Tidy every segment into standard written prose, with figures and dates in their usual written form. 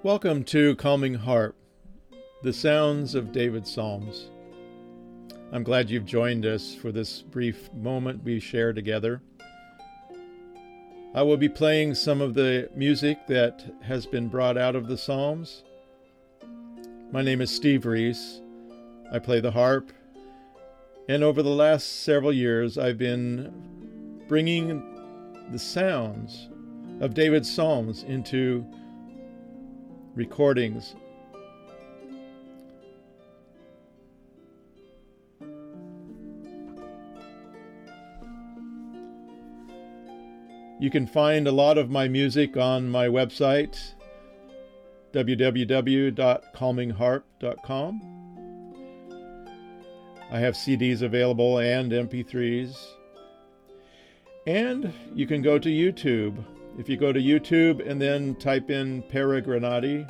Welcome to Calming Harp, the sounds of David's Psalms. I'm glad you've joined us for this brief moment we share together. I will be playing some of the music that has been brought out of the Psalms. My name is Steve Reese. I play the harp, and over the last several years I've been bringing the sounds of David's Psalms into recordings. You can find a lot of my music on my website, www.calmingharp.com. I have CDs available and MP3s. And you can go to YouTube. If you go to YouTube and then type in Peregrinati,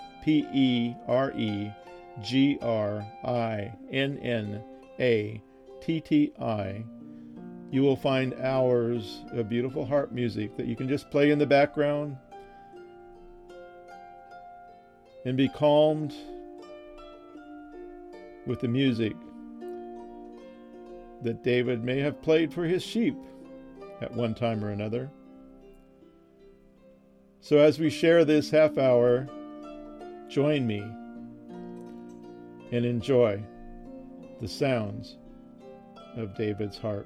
Peregrinnatti, you will find hours of beautiful harp music that you can just play in the background and be calmed with the music that David may have played for his sheep at one time or another. So as we share this half hour, join me and enjoy the sounds of David's harp.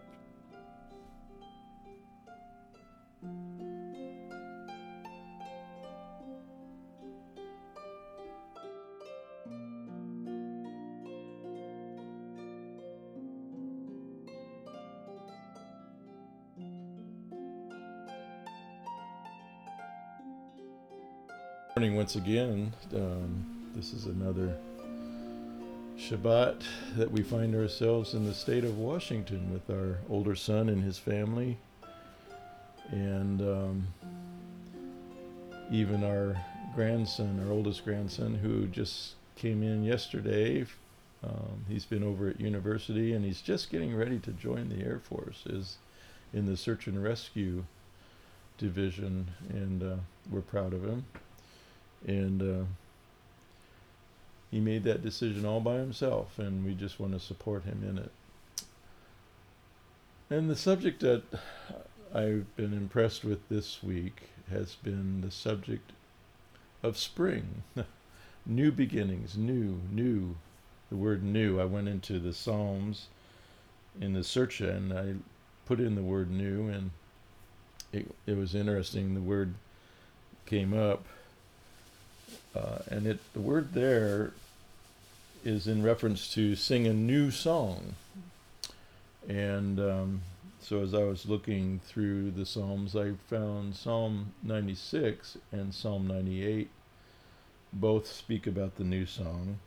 Morning once again. This is another Shabbat that we find ourselves in the state of Washington with our older son and his family, and even our grandson, our oldest grandson, who just came in yesterday. He's been over at university and he's just getting ready to join the Air Force, is in the search and rescue division, and we're proud of him. And he made that decision all by himself, and we just want to support him in it. And the subject that I've been impressed with this week has been the subject of spring. New beginnings, new. The word new. I went into the Psalms in the search and I put in the word new, and it was interesting. The word came up. And the word there is in reference to sing a new song. And so as I was looking through the Psalms, I found Psalm 96 and Psalm 98 both speak about the new song.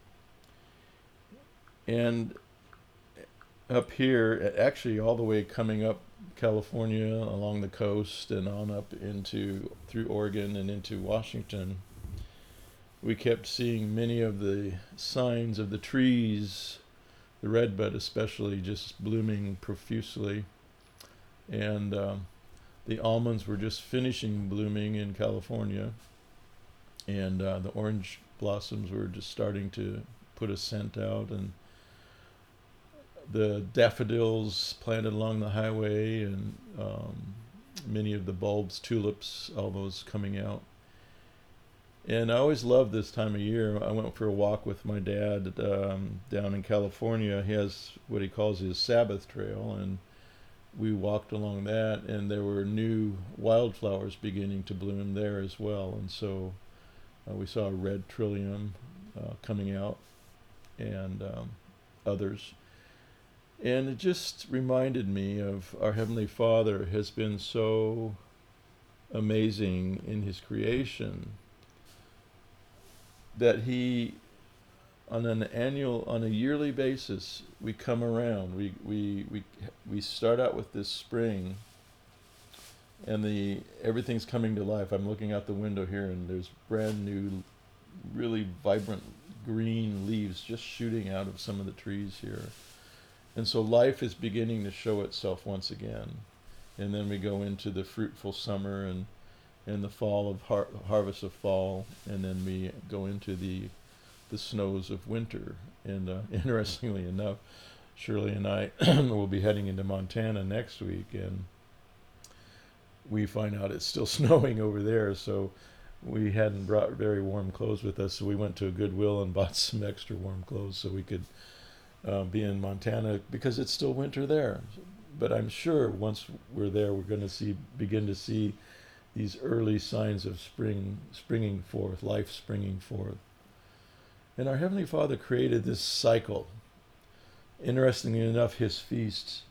And up here, actually all the way coming up California along the coast and on up through Oregon and into Washington, we kept seeing many of the signs of the trees, the redbud especially, just blooming profusely. And the almonds were just finishing blooming in California. And the orange blossoms were just starting to put a scent out. And the daffodils planted along the highway, and many of the bulbs, tulips, all those coming out. And I always loved this time of year. I went for a walk with my dad down in California. He has what he calls his Sabbath trail, and we walked along that, and there were new wildflowers beginning to bloom there as well. And so we saw a red trillium coming out, and others. And it just reminded me of our Heavenly Father has been so amazing in His creation, that He, on a yearly basis, we come around. We start out with this spring, and everything's coming to life. I'm looking out the window here, and there's brand new, really vibrant green leaves just shooting out of some of the trees here. And so life is beginning to show itself once again. And then we go into the fruitful summer, and and the fall of harvest of fall, and then we go into the snows of winter. And interestingly enough, Shirley and I will be heading into Montana next week, and we find out it's still snowing over there. So we hadn't brought very warm clothes with us, so we went to a Goodwill and bought some extra warm clothes so we could be in Montana, because it's still winter there. But I'm sure once we're there, we're going to begin to see these early signs of springing forth, life springing forth. And our Heavenly Father created this cycle. Interestingly enough, His feasts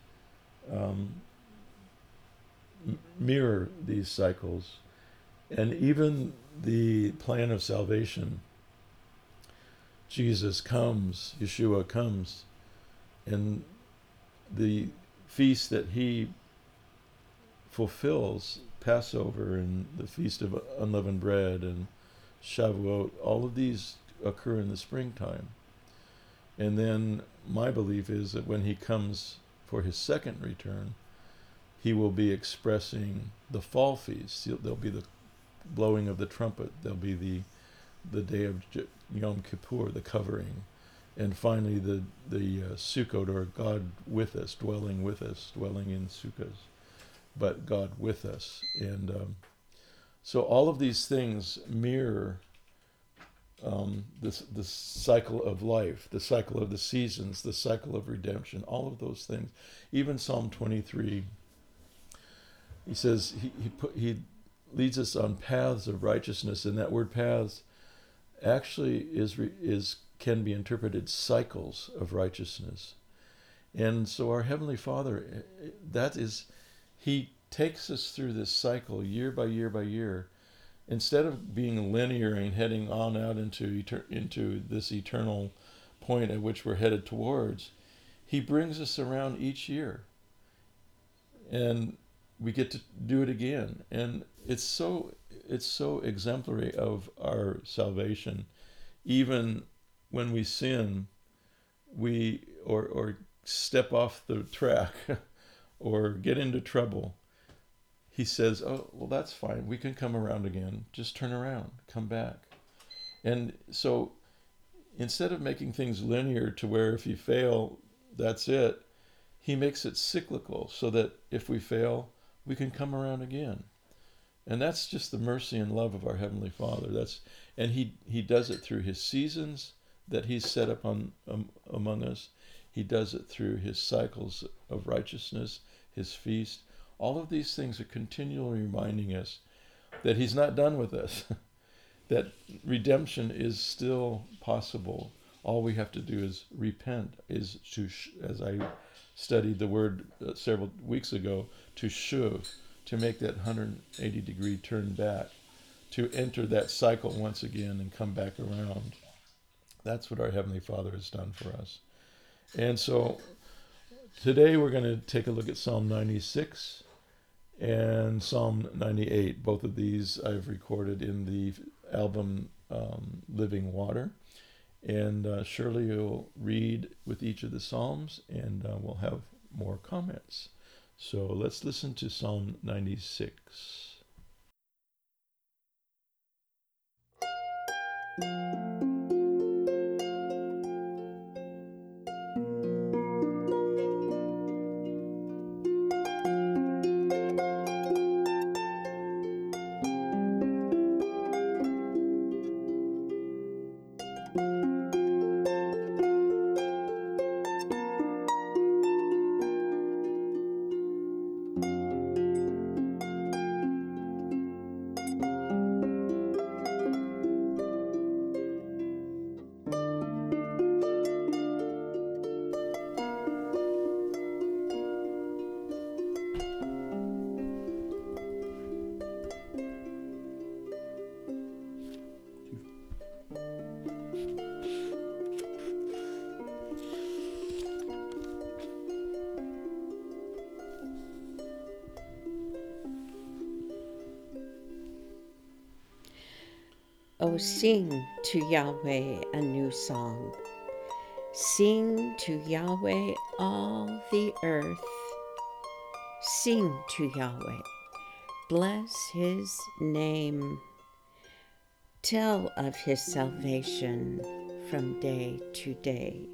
mirror these cycles. And even the plan of salvation, Jesus comes, Yeshua comes, and the feast that He fulfills, Passover and the Feast of Unleavened Bread and Shavuot, all of these occur in the springtime. And then my belief is that when He comes for His second return, He will be expressing the fall feast. There'll be the blowing of the trumpet. There'll be the day of Yom Kippur, the covering. And finally the Sukkot, or God with us, dwelling in Sukkahs, but God with us. And so all of these things mirror the cycle of life, the cycle of the seasons, the cycle of redemption, all of those things. Even Psalm 23, he says he leads us on paths of righteousness, and that word paths actually can be interpreted cycles of righteousness. And so our Heavenly Father, He takes us through this cycle year by year by year. Instead of being linear and heading on out into this eternal point at which we're headed towards, He brings us around each year. And we get to do it again. And it's so exemplary of our salvation. Even when we sin, or step off the track or get into trouble, He says, oh, well, that's fine. We can come around again. Just turn around, come back. And so instead of making things linear to where if you fail, that's it, He makes it cyclical so that if we fail, we can come around again. And that's just the mercy and love of our Heavenly Father. And He does it through His seasons that He's set up among us. He does it through His cycles of righteousness, His feast. All of these things are continually reminding us that He's not done with us, that redemption is still possible. All we have to do is repent, as I studied the word several weeks ago, to shuv, to make that 180-degree turn back, to enter that cycle once again and come back around. That's what our Heavenly Father has done for us. And so today we're going to take a look at Psalm 96 and Psalm 98. Both of these I've recorded in the album Living Water. And Shirley will read with each of the Psalms, and we'll have more comments. So let's listen to Psalm 96. Oh, sing to Yahweh a new song. Sing to Yahweh all the earth. Sing to Yahweh, bless his name. Tell of his salvation from day to day.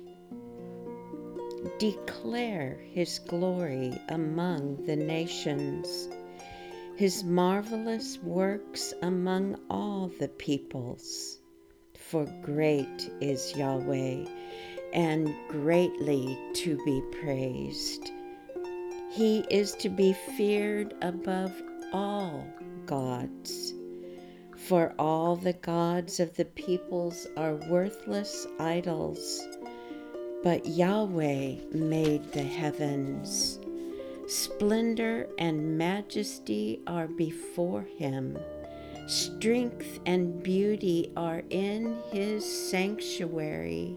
Declare his glory among the nations, his marvelous works among all the peoples. For great is Yahweh, and greatly to be praised. He is to be feared above all gods. For all the gods of the peoples are worthless idols, but Yahweh made the heavens. Splendor and majesty are before him. Strength and beauty are in his sanctuary.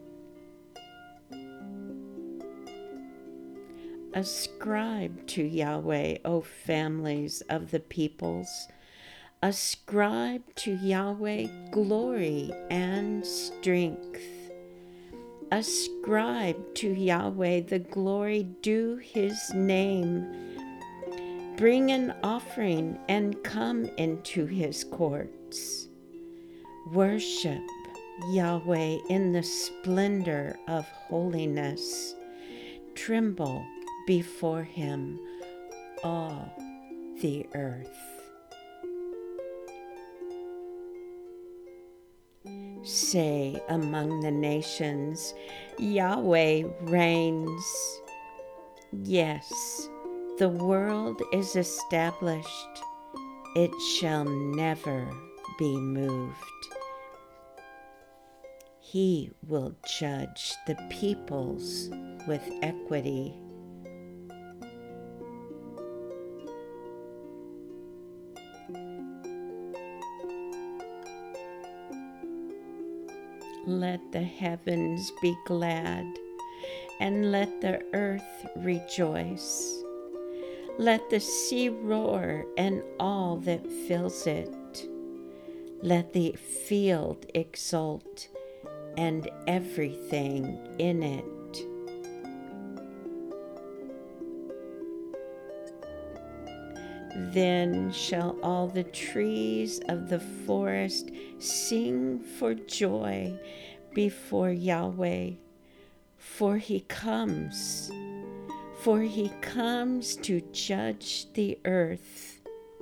Ascribe to Yahweh, O families of the peoples. Ascribe to Yahweh glory and strength. Ascribe to Yahweh the glory due his name. Bring an offering and come into his courts. Worship Yahweh in the splendor of holiness. Tremble before him, all the earth. Say among the nations, Yahweh reigns. Yes, the world is established. It shall never be moved. He will judge the peoples with equity. Let the heavens be glad, and let the earth rejoice. Let the sea roar and all that fills it. Let the field exult and everything in it. Then shall all the trees of the forest sing for joy before Yahweh, for he comes to judge the earth.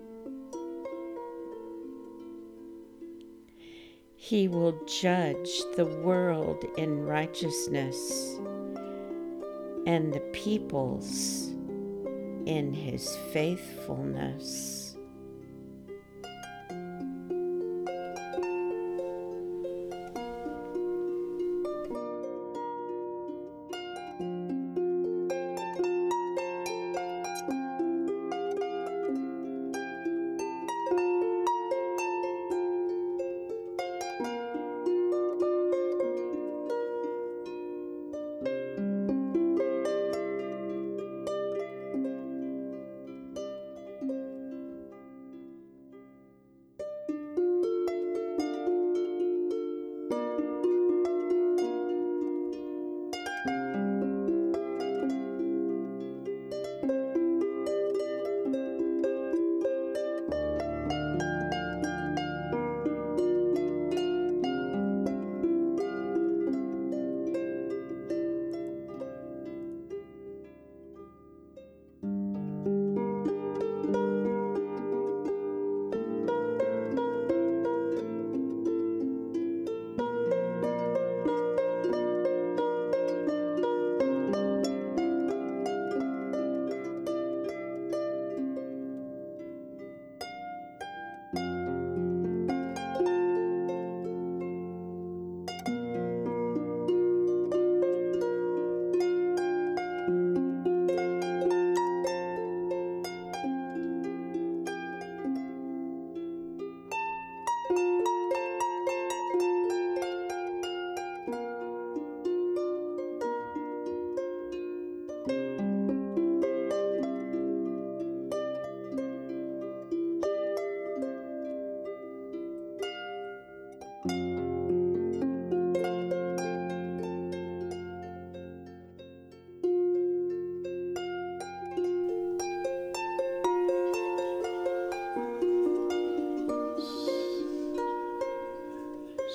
He will judge the world in righteousness and the peoples in his faithfulness.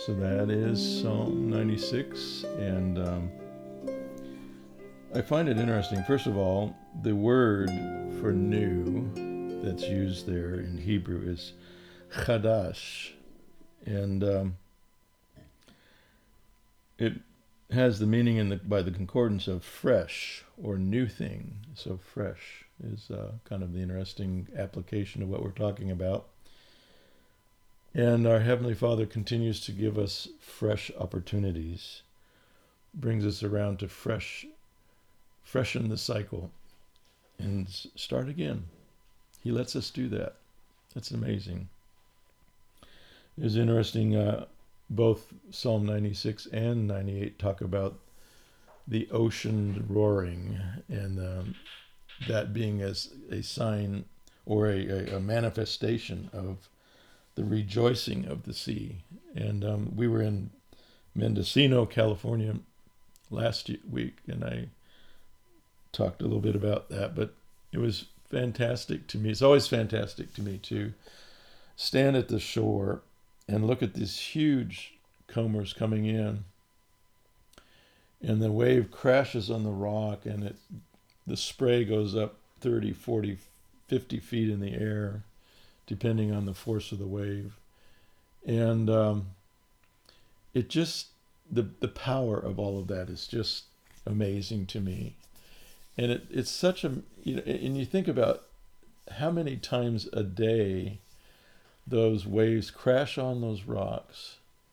So that is Psalm 96, and I find it interesting. First of all, the word for new that's used there in Hebrew is chadash, and it has the meaning by the concordance of fresh or new thing. So fresh is kind of the interesting application of what we're talking about. And our Heavenly Father continues to give us fresh opportunities, brings us around to freshen the cycle and start again. He lets us do that. That's amazing. It was interesting, both Psalm 96 and 98 talk about the ocean roaring, and that being as a sign or a manifestation of the rejoicing of the sea. And we were in Mendocino, California last week, and I talked a little bit about that, but it was fantastic to me. It's always fantastic to me to stand at the shore and look at these huge combers coming in, and the wave crashes on the rock, and the spray goes up 30, 40, 50 feet in the air, depending on the force of the wave. And it just, the power of all of that is just amazing to me. And it's such a, and you think about how many times a day those waves crash on those rocks,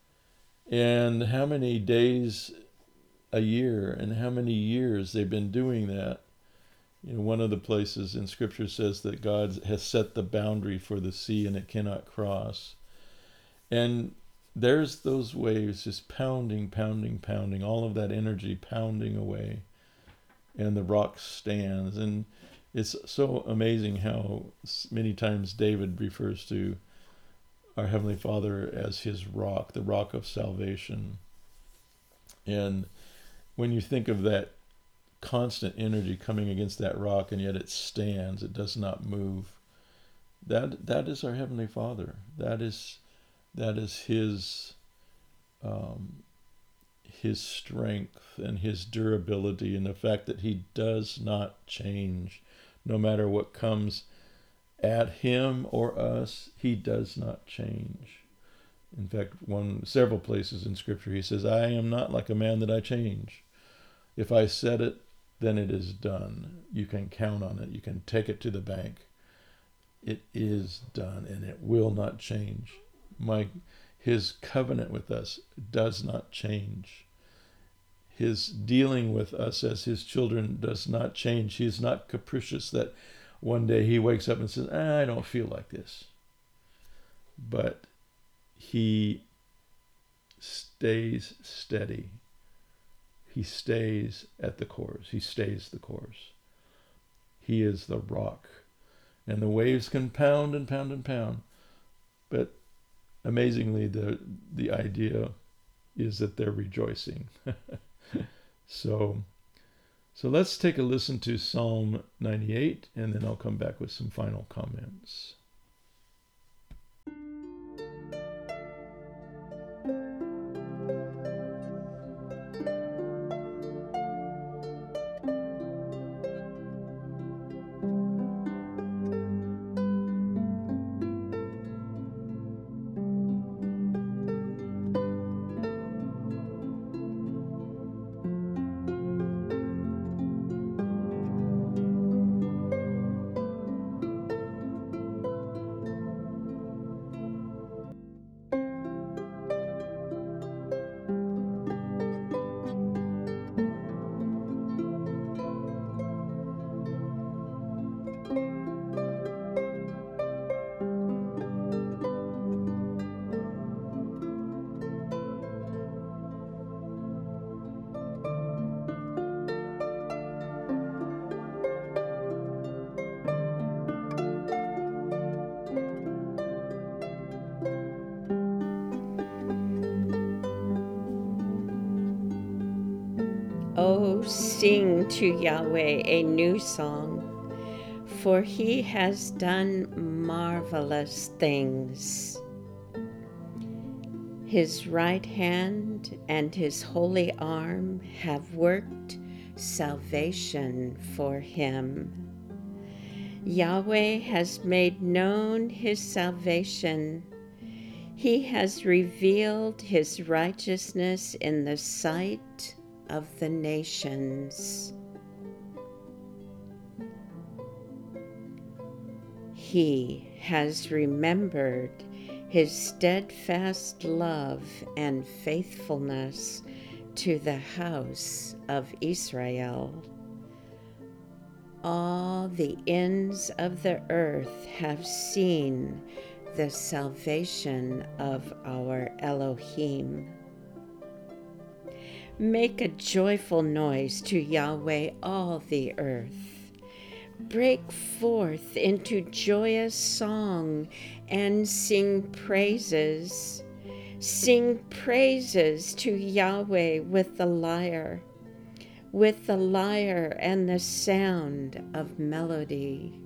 and how many days a year, and how many years they've been doing that. One of the places in Scripture says that God has set the boundary for the sea and it cannot cross. And there's those waves just pounding, pounding, pounding, all of that energy pounding away, and the rock stands. And it's so amazing how many times David refers to our Heavenly Father as his rock, the rock of salvation. And when you think of that constant energy coming against that rock, and yet it stands, it does not move, that is our Heavenly Father. That is his strength and his durability, and the fact that he does not change. No matter what comes at him or us, he does not change. In fact, several places in Scripture he says, I am not like a man that I change. If I said it, then it is done. You can count on it. You can take it to the bank. It is done, and it will not change. His covenant with us does not change. His dealing with us as his children does not change. He is not capricious that one day he wakes up and says, I don't feel like this. But he stays steady. He stays at the course. He stays the course. He is the rock. And the waves can pound and pound and pound. But amazingly, the idea is that they're rejoicing. So let's take a listen to Psalm 98, and then I'll come back with some final comments. Oh, sing to Yahweh a new song, for he has done marvelous things. His right hand and his holy arm have worked salvation for him. Yahweh has made known his salvation. He has revealed his righteousness in the sight of the nations. He has remembered his steadfast love and faithfulness to the house of Israel. All the ends of the earth have seen the salvation of our Elohim. Make a joyful noise to Yahweh, all the earth. Break forth into joyous song and sing praises. Sing praises to Yahweh with the lyre and the sound of melody.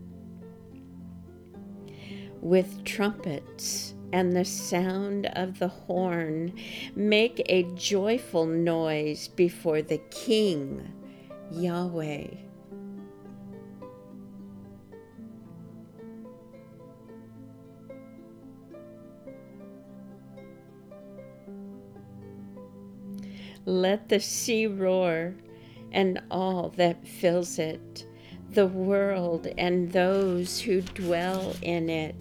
With trumpets and the sound of the horn, make a joyful noise before the King, Yahweh. Let the sea roar and all that fills it, the world and those who dwell in it.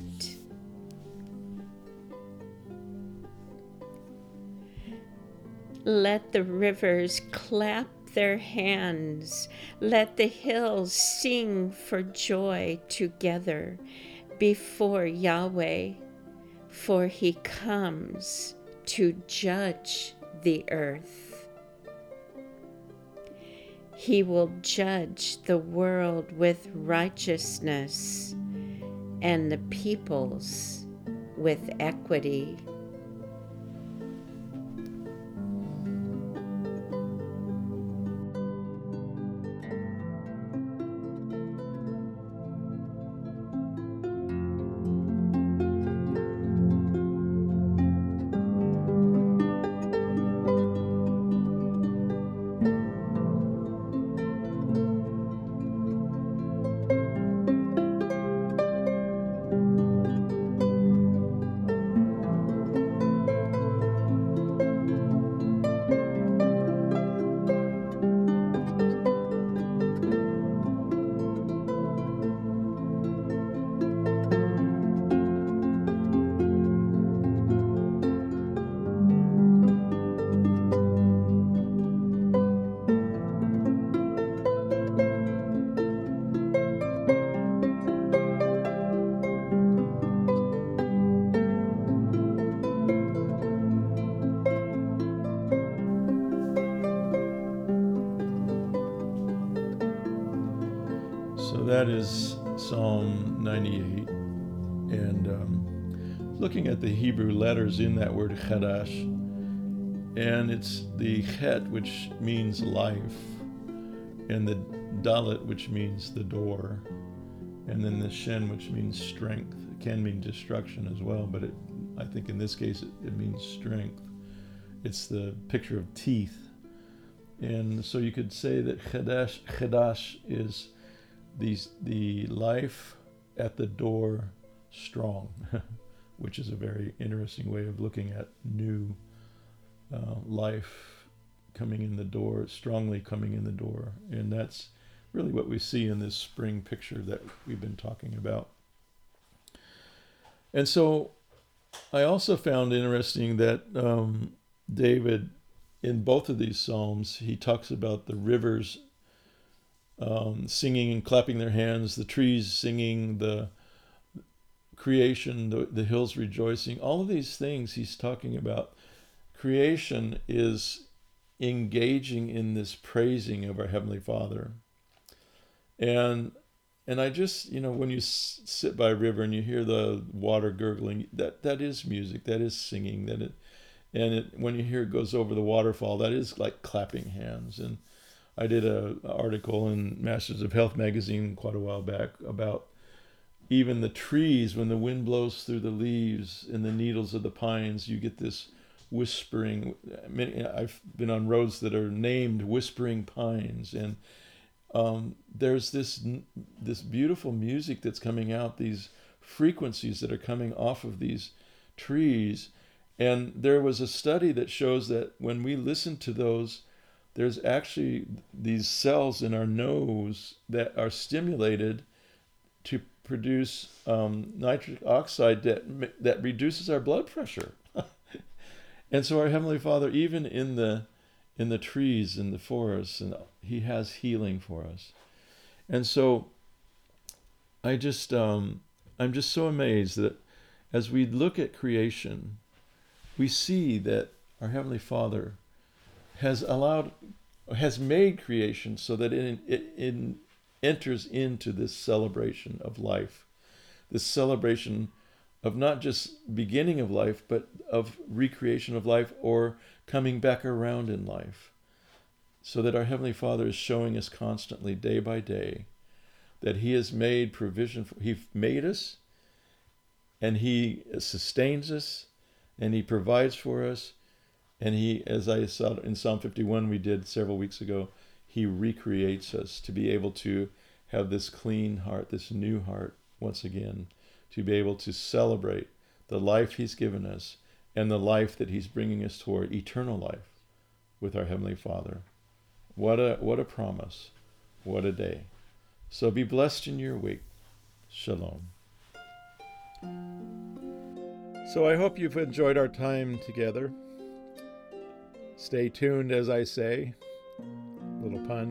Let the rivers clap their hands. Let the hills sing for joy together before Yahweh, for he comes to judge the earth. He will judge the world with righteousness and the peoples with equity. So that is Psalm 98. And looking at the Hebrew letters in that word Chadash, and it's the Chet, which means life, and the Dalet, which means the door, and then the Shen, which means strength. It can mean destruction as well, but I think in this case it means strength. It's the picture of teeth. And so you could say that Chadash is the life at the door strong, which is a very interesting way of looking at new life coming in the door, strongly coming in the door. And that's really what we see in this spring picture that we've been talking about. And so I also found interesting that David, in both of these Psalms, he talks about the rivers singing and clapping their hands, the trees singing, the creation, the hills rejoicing. All of these things he's talking about. Creation is engaging in this praising of our Heavenly Father. And I just, when you sit by a river and you hear the water gurgling, that is music, that is singing, when you hear it goes over the waterfall, that is like clapping hands. And I did an article in Masters of Health magazine quite a while back about even the trees, when the wind blows through the leaves and the needles of the pines, you get this whispering. I've been on roads that are named Whispering Pines, and there's this beautiful music that's coming out, these frequencies that are coming off of these trees. And there was a study that shows that when we listen to those, there's actually these cells in our nose that are stimulated to produce nitric oxide that reduces our blood pressure. And so our Heavenly Father, even in the trees, in the forests, and He has healing for us. And so I'm just so amazed that as we look at creation, we see that our Heavenly Father has made creation so that it enters into this celebration of life, this celebration of not just beginning of life, but of recreation of life or coming back around in life. So that our Heavenly Father is showing us constantly, day by day, that He has made provision. He made us, and He sustains us, and He provides for us, and He, as I saw in Psalm 51 we did several weeks ago, He recreates us to be able to have this clean heart, this new heart once again, to be able to celebrate the life He's given us and the life that He's bringing us toward, eternal life with our Heavenly Father. What a promise. What a day. So be blessed in your week. Shalom. So I hope you've enjoyed our time together. Stay tuned, as I say. Little pun.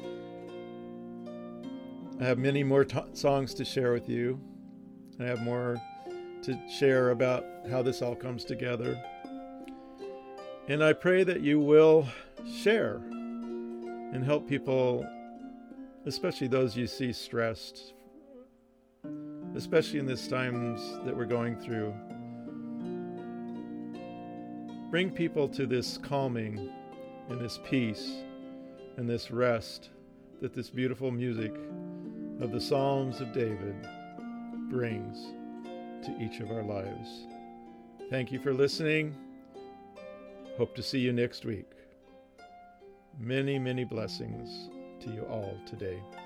I have many more songs to share with you. I have more to share about how this all comes together. And I pray that you will share and help people, especially those you see stressed, especially in these times that we're going through. Bring people to this calming and this peace and this rest that this beautiful music of the Psalms of David brings to each of our lives. Thank you for listening. Hope to see you next week. Many, many blessings to you all today.